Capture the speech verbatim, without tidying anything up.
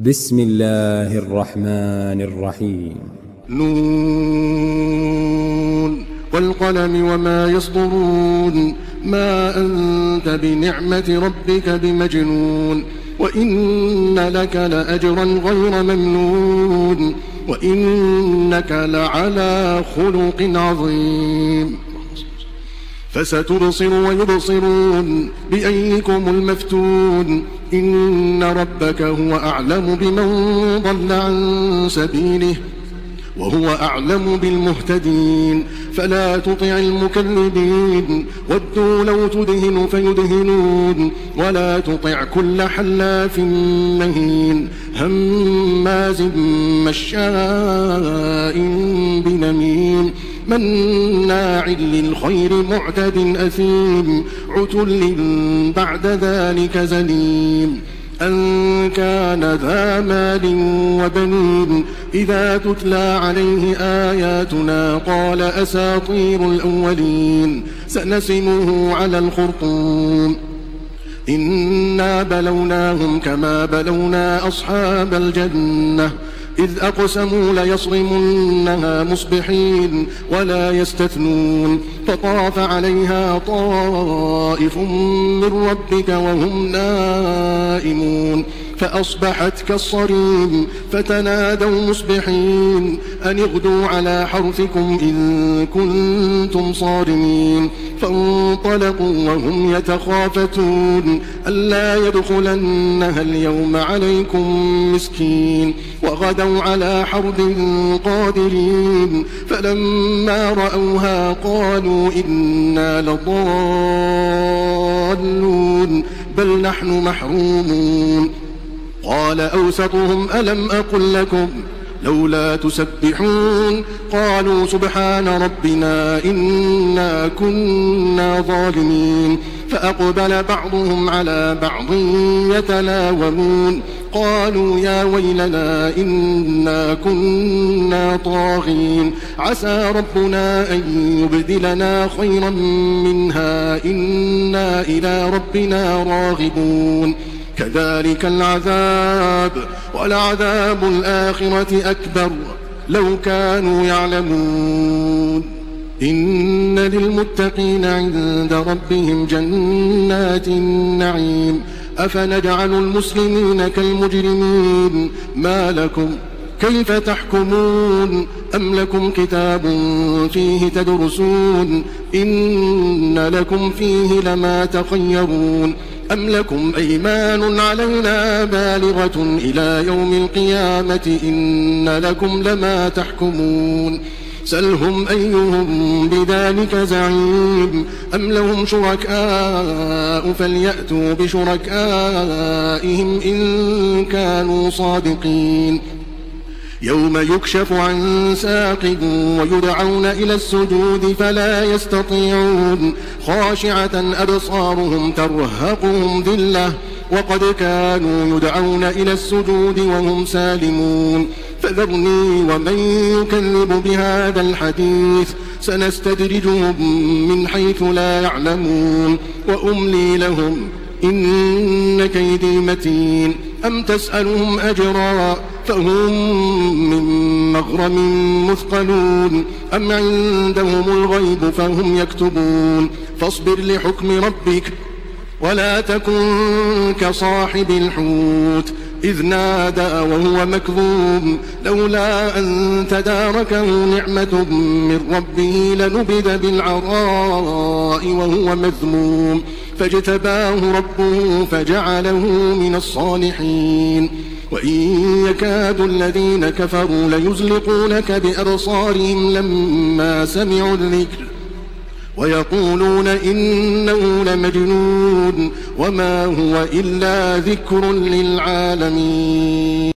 بسم الله الرحمن الرحيم. نون والقلم وما يسطرون ما أنت بنعمة ربك بمجنون وإن لك لأجرا غير ممنون وإنك لعلى خلق عظيم. فستبصر ويبصرون بأيكم المفتون إن ربك هو أعلم بمن ضل عن سبيله وهو أعلم بالمهتدين. فلا تطع المكذبين ودوا لو تدهن فيدهنون ولا تطع كل حلاف مهين هماز مشاء بنميم مناع للخير معتد أثيم عتل بعد ذلك زنيم أن كان ذا مال وبنين إذا تتلى عليه آياتنا قال أساطير الأولين سنسمه على الخرطوم إنا بلوناهم كما بلونا أصحاب الجنة إذ أقسموا ليصرمنها مصبحين ولا يستثنون فطاف عليها طائف من ربك وهم نائمون فأصبحت كالصريم فتنادوا مصبحين أن اغدوا على حرثكم إن كنتم صارمين فانطلقوا وهم يتخافتون ألا يدخلنها اليوم عليكم مسكين وغدوا على حرد قادرين فلما رأوها قالوا إنا لضالون بل نحن محرومون. قال أوسطهم ألم أقل لكم لولا تسبحون قالوا سبحان ربنا إنا كنا ظالمين فأقبل بعضهم على بعض يتلاومون قالوا يا ويلنا إنا كنا طاغين عسى ربنا أن يبدلنا خيرا منها إنا إلى ربنا راغبون. كذلك العذاب ولعذاب الآخرة أكبر لو كانوا يعلمون. إن للمتقين عند ربهم جنات النعيم أفنجعل المسلمين كالمجرمين ما لكم كيف تحكمون أم لكم كتاب فيه تدرسون إن لكم فيه لما تخيرون أم لكم أيمان علينا بالغة إلى يوم القيامة إن لكم لما تحكمون سلهم أيهم بذلك زعيم أم لهم شركاء فليأتوا بشركائهم إن كانوا صادقين. يوم يكشف عن ساق ويدعون إلى السجود فلا يستطيعون خاشعة أبصارهم ترهقهم ذلة وقد كانوا يدعون إلى السجود وهم سالمون. فذرني ومن يكذب بهذا الحديث سنستدرجهم من حيث لا يعلمون وأملي لهم إن كيدي متين. أم تسألهم أجرا فهم من مغرم مثقلون أم عندهم الغيب فهم يكتبون. فاصبر لحكم ربك ولا تكن كصاحب الحوت إذ نادى وهو مكظوم لولا أن تداركه نعمة من ربه لنبذ بالعراء وهو مذموم فاجتباه ربه فجعله من الصالحين. وإن يكاد الذين كفروا ليزلقونك بأبصارهم لما سمعوا الذكر ويقولون إنه لمجنون وما هو إلا ذكر للعالمين.